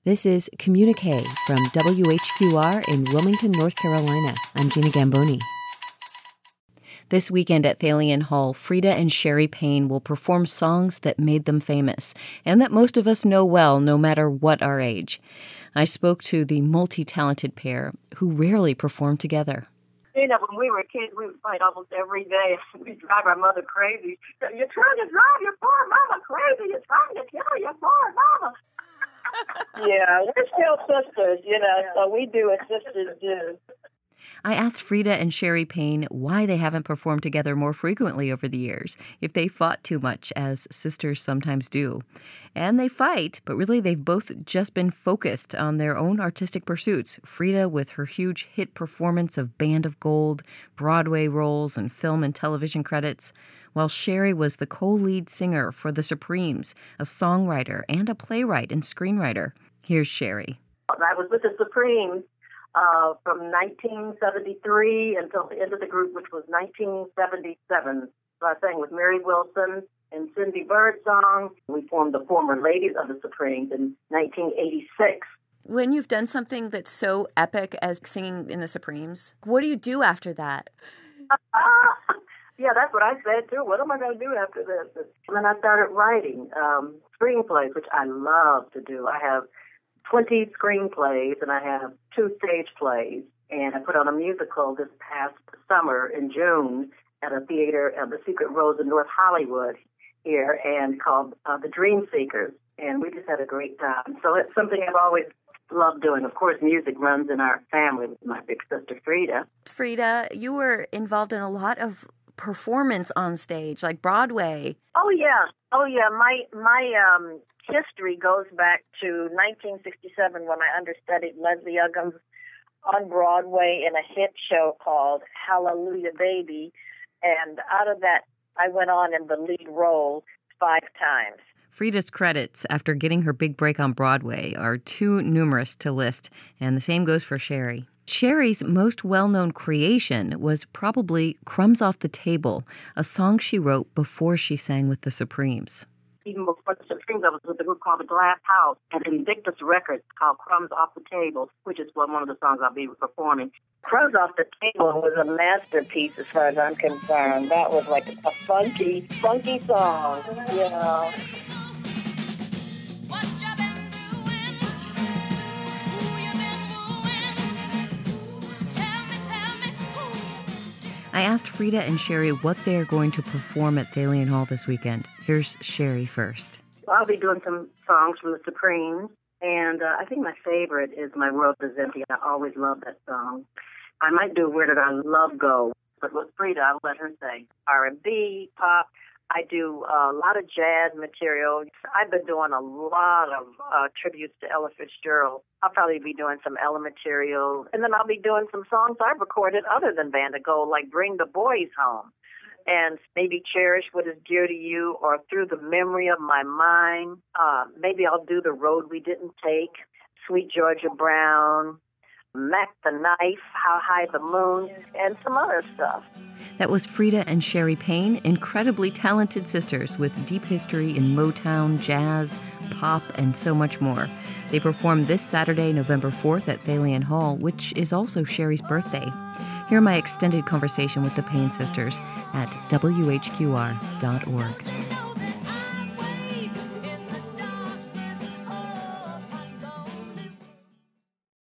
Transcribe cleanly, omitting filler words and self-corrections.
This is Communique from WHQR in Wilmington, North Carolina. I'm Gina Gamboni. This weekend at Thalian Hall, Freda and Sherry Payne will perform songs that made them famous and that most of us know well, no matter what our age. I spoke to the multi-talented pair who rarely perform together. You know, when we were kids, we would fight almost every day. We'd drive our mother crazy. You're trying to drive your poor mama crazy. You're trying to kill your poor mama. Yeah, we're still sisters, so we do what sisters do. I asked Freda and Sherry Payne why they haven't performed together more frequently over the years, if they fought too much, as sisters sometimes do. And they fight, but really they've both just been focused on their own artistic pursuits. Freda with her huge hit performance of Band of Gold, Broadway roles, and film and television credits, while Sherry was the co-lead singer for The Supremes, a songwriter and a playwright and screenwriter. Here's Sherry. I was with The Supremes from 1973 until the end of the group, which was 1977. So I sang with Mary Wilson and Cindy Birdsong. We formed the former Ladies of the Supremes in 1986. When you've done something that's so epic as singing in the Supremes, what do you do after that? Yeah, that's what I said, too. What am I going to do after this? And then I started writing screenplays, which I love to do. I have 20 screenplays, and I have 2 stage plays. And I put on a musical this past summer in June at a theater at the Secret Rose in North Hollywood here, and called The Dream Seekers. And we just had a great time. So it's something I've always loved doing. Of course, music runs in our family with my big sister, Freda. Freda, you were involved in a lot of performance on stage, like Broadway. Oh yeah. My history goes back to 1967 when I understudied Leslie Uggams on Broadway in a hit show called Hallelujah Baby, and out of that I went on in the lead role 5 times. Freda's credits after getting her big break on Broadway are too numerous to list, and the same goes for Sherry. Sherry's most well-known creation was probably Crumbs Off the Table, a song she wrote before she sang with the Supremes. Even before the Supremes, I was with a group called The Glass House, and Invictus Records called Crumbs Off the Table, which is one of the songs I'll be performing. Crumbs Off the Table was a masterpiece as far as I'm concerned. That was like a funky song, I asked Freda and Sherry what they are going to perform at Thalian Hall this weekend. Here's Sherry first. I'll be doing some songs from the Supremes, and I think my favorite is My World Is Empty. I always love that song. I might do Where Did Our Love Go, but with Freda, I'll let her say R&B, pop. I do a lot of jazz material. I've been doing a lot of tributes to Ella Fitzgerald. I'll probably be doing some Ella material. And then I'll be doing some songs I've recorded other than Band of Gold, like Bring the Boys Home. And maybe Cherish What Is Dear to You, or Through the Memory of My Mind. Maybe I'll do The Road We Didn't Take, Sweet Georgia Brown, Mac the Knife, How High the Moon, and some other stuff. That was Freda and Sherry Payne, incredibly talented sisters with deep history in Motown, jazz, pop, and so much more. They perform this Saturday, November 4th at Thalian Hall, which is also Sherry's birthday. Hear my extended conversation with the Payne sisters at WHQR.org.